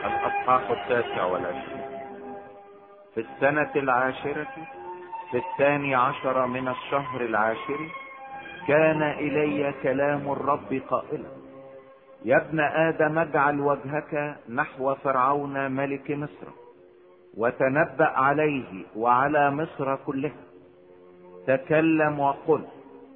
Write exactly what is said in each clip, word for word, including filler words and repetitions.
الأصحاح التاسع والعشرين. في السنة العاشرة في الثاني عشر من الشهر العاشر كان إلي كلام الرب قائلا: يا ابن آدم، اجعل وجهك نحو فرعون ملك مصر، وتنبأ عليه وعلى مصر كلها. تكلم وقل: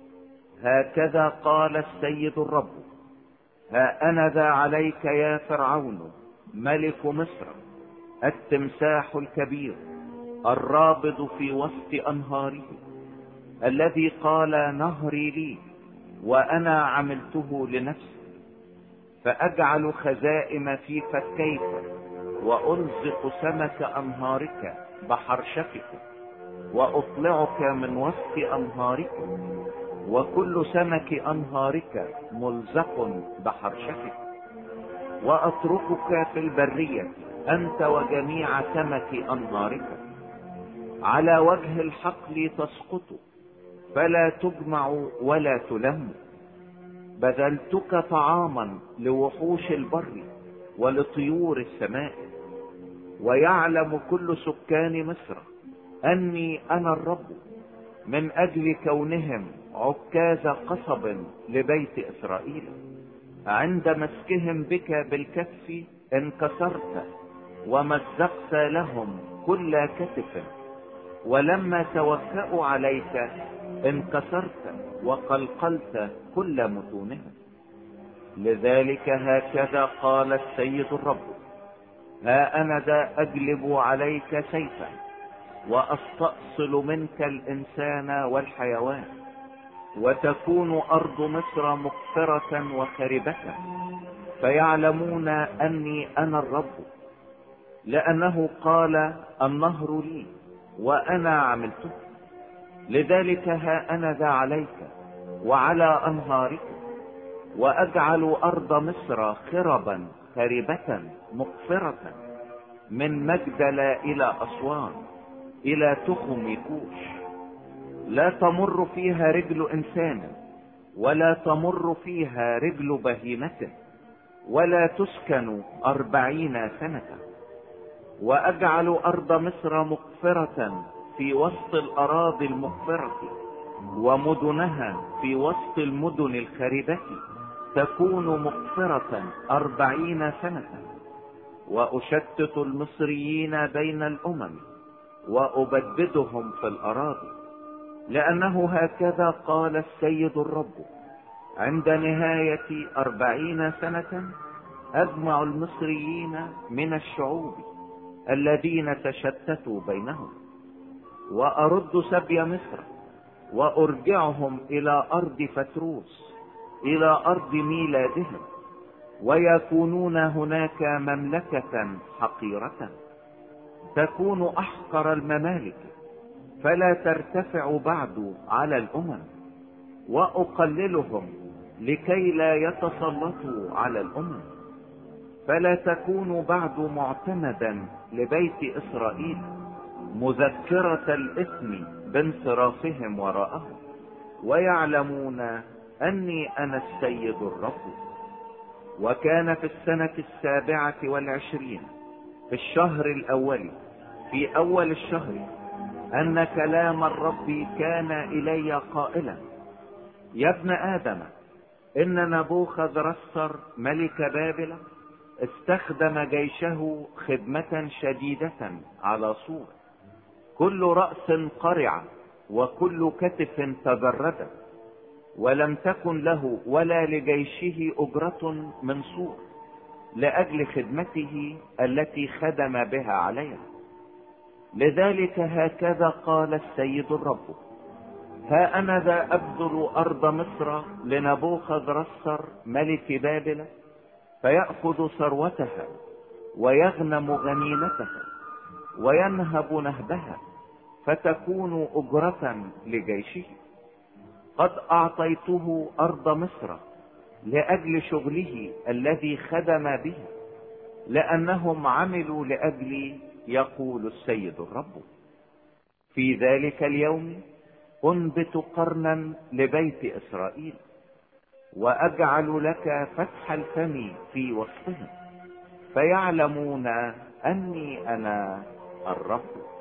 هكذا قال السيد الرب: ها أنا ذا عليك يا فرعون ملك مصر، التمساح الكبير الرابض في وسط أنهاره، الذي قال: نهري لي وأنا عملته لنفسي. فأجعل خزائم في فكيك، وألزق سمك أنهارك بحرشفك، وأطلعك من وسط أنهارك، وكل سمك أنهارك ملزق بحرشفك. وأتركك في البرية أنت وجميع سمك أنهارك، على وجه الحقل تسقط، فلا تجمع ولا تلم. بذلتك طعاما لوحوش البر ولطيور السماء. ويعلم كل سكان مصر أني أنا الرب، من أجل كونهم عكاز قصب لبيت إسرائيل. عند مسكهم بك بالكتف انكسرت، ومزقت لهم كل كتف. ولما توكأوا عليك انكسرت وقلقلت كل متونهم. لذلك هكذا قال السيد الرب: ها أنا ذا أجلب عليك سيفا، وأستأصل منك الإنسان والحيوان، وتكون أرض مصر مقفرة وخربة. فيعلمون أني أنا الرب، لأنه قال: النهر لي وأنا عملته. لذلك ها أنا ذا عليك وعلى أنهارك، وأجعل أرض مصر خربا خربة مقفرة، من مجدل إلى أسوان إلى تخم كوش. لا تمر فيها رجل إنسان، ولا تمر فيها رجل بهيمة، ولا تسكن أربعين سنة. وأجعل أرض مصر مقفرة في وسط الأراضي المقفرة، ومدنها في وسط المدن الخربة تكون مقفرة أربعين سنة. وأشتت المصريين بين الأمم، وأبددهم في الأراضي، لأنه هكذا قال السيد الرب: عند نهاية أربعين سنة أجمع المصريين من الشعوب الذين تشتتوا بينهم، وأرد سبي مصر، وأرجعهم إلى أرض فتروس، إلى أرض ميلادهم، ويكونون هناك مملكة حقيرة، تكون أحقر الممالك، فلا ترتفع بعد على الأمم. وأقللهم لكي لا يتسلطوا على الأمم، فلا تكون بعد معتمدا لبيت إسرائيل، مذكرة الإثم بانصرافهم وراءهم. ويعلمون أني أنا السيد الرب. وكان في السنة السابعة والعشرين في الشهر الأول في أول الشهر أن كلام الرب كان إلي قائلا: يا ابن آدم، إن نبوخذرصر ملك بابل استخدم جيشه خدمة شديدة على سور، كل رأس قرع وكل كتف تجرد، ولم تكن له ولا لجيشه أجرة من سور لأجل خدمته التي خدم بها عليها. لذلك هكذا قال السيد الرب: ها أنا ذا أبذل أرض مصر لنبوخذرصر ملك بابل، فيأخذ ثروتها ويغنم غنيمتها وينهب نهبها، فتكون أجرة لجيشه. قد أعطيته أرض مصر لأجل شغله الذي خدم به، لأنهم عملوا لأجلي، يقول السيد الرب. في ذلك اليوم أنبت قرنا لبيت إسرائيل، وأجعل لك فتح الفم في وسطهم، فيعلمون اني انا الرب.